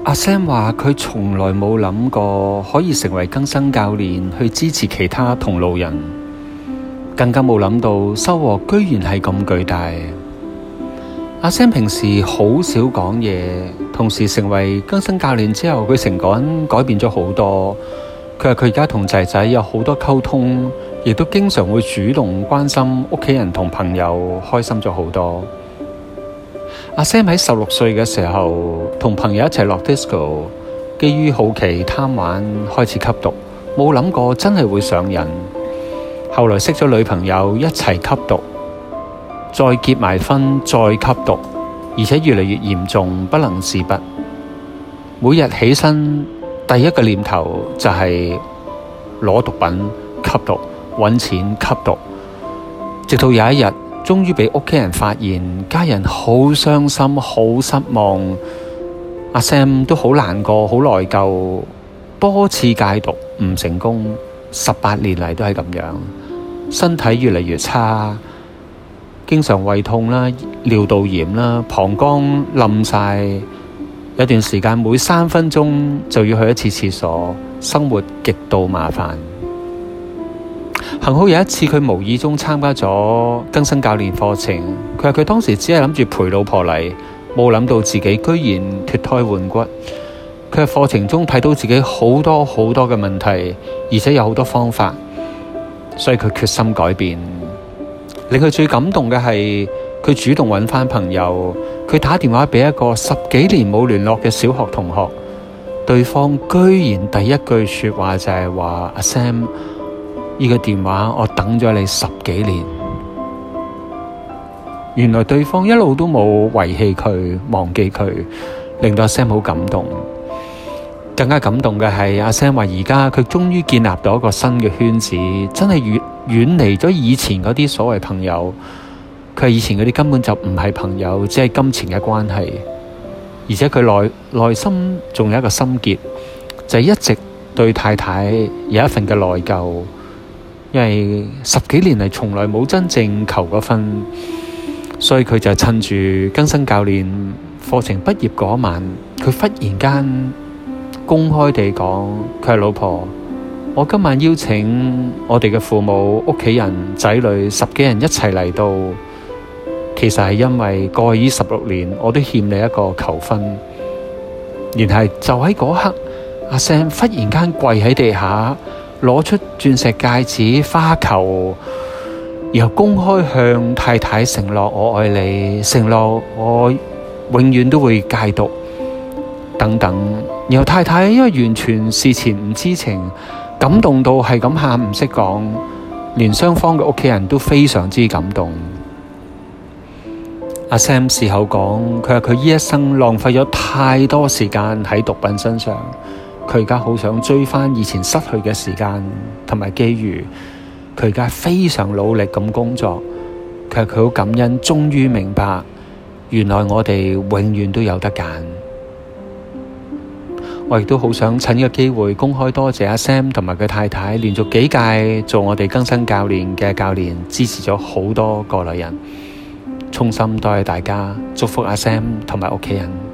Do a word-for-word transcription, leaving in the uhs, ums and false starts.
阿 Sam 話佢從來冇諗過可以成為更生教練去支持其他同路人，更加冇諗到收穫居然係咁巨大。阿 Sam 平時好少講嘢，同時成為更生教練之後，佢成個人改變咗好多。佢話佢而家同仔仔有好多溝通，亦都經常會主動關心屋企人同朋友，開心咗好多。阿 Sam 喺十六歲嘅時候，同朋友一齊落 disco， 基於好奇貪玩開始吸毒，冇諗過真係會上癮。後來識咗女朋友一齊吸毒，再結埋婚再吸毒，而且越嚟越嚴重，不能自拔。每日起身第一個念頭就係攞毒品吸毒，搵錢吸毒，直到有一日終於俾屋企人發現，家人好傷心好失望，阿 Sam 都好難過好內疚，多次戒毒唔成功，十八年嚟都係咁樣，身體越嚟越差，經常胃痛啦、尿道炎啦、膀胱冧晒，有段時間每三分鐘就要去一次廁所，生活極度麻煩。幸好有一次佢無意中參加咗更生教練課程，佢話佢當時只係諗住陪老婆嚟，冇諗到自己居然脫胎換骨。佢喺課程中睇到自己好多好多嘅問題，而且有好多方法，所以佢決心改變。令佢最感動嘅係佢主動揾返朋友，佢打電話俾一個十幾年冇聯絡嘅小學同學，對方居然第一句說話就係話：阿 Sam，呢個電話我等咗你十幾年。原來對方一路都冇遺棄佢、忘記佢，令到阿 Sam 好感動。更加感動嘅係阿 Sam 話而家佢終於建立到一個新嘅圈子，真係遠遠離咗以前嗰啲所謂朋友。佢以前嗰啲根本就唔係朋友，只係金錢嘅關係。而且佢內內心仲有一個心結，就係一直對太太有一份嘅內疚。因為十幾年嚟從來冇真正求過婚，所以佢就趁住更生教練課程畢業嗰晚，佢忽然間公開地講：佢係老婆，我今晚邀請我哋嘅父母、屋企人、仔女十幾人一齊嚟到，其實係因為過去十六年我都欠你一個求婚。然後就喺嗰刻，阿 Sam 忽然間跪喺地下，攞出鑽石戒指、花球，然後公開向太太承諾：我愛你，承諾我永遠都會戒毒等等。然後太太因為完全事前唔知情，感動到係咁喊唔識講，連雙方嘅屋企人都非常之感動。阿 Sam 事後講，佢話佢呢一生浪費咗太多時間喺毒品身上，佢而家好想追翻以前失去嘅時間同埋機遇。佢而家非常努力咁工作，佢話佢好感恩，終於明白原來我哋永遠都有得揀。我亦都好想趁呢個機會公開多謝阿 Sam 同埋佢太太，連續幾屆做我哋更生教練嘅教練，支持咗好多過來人。衷心多謝大家，祝福阿 Sam 同埋屋企人。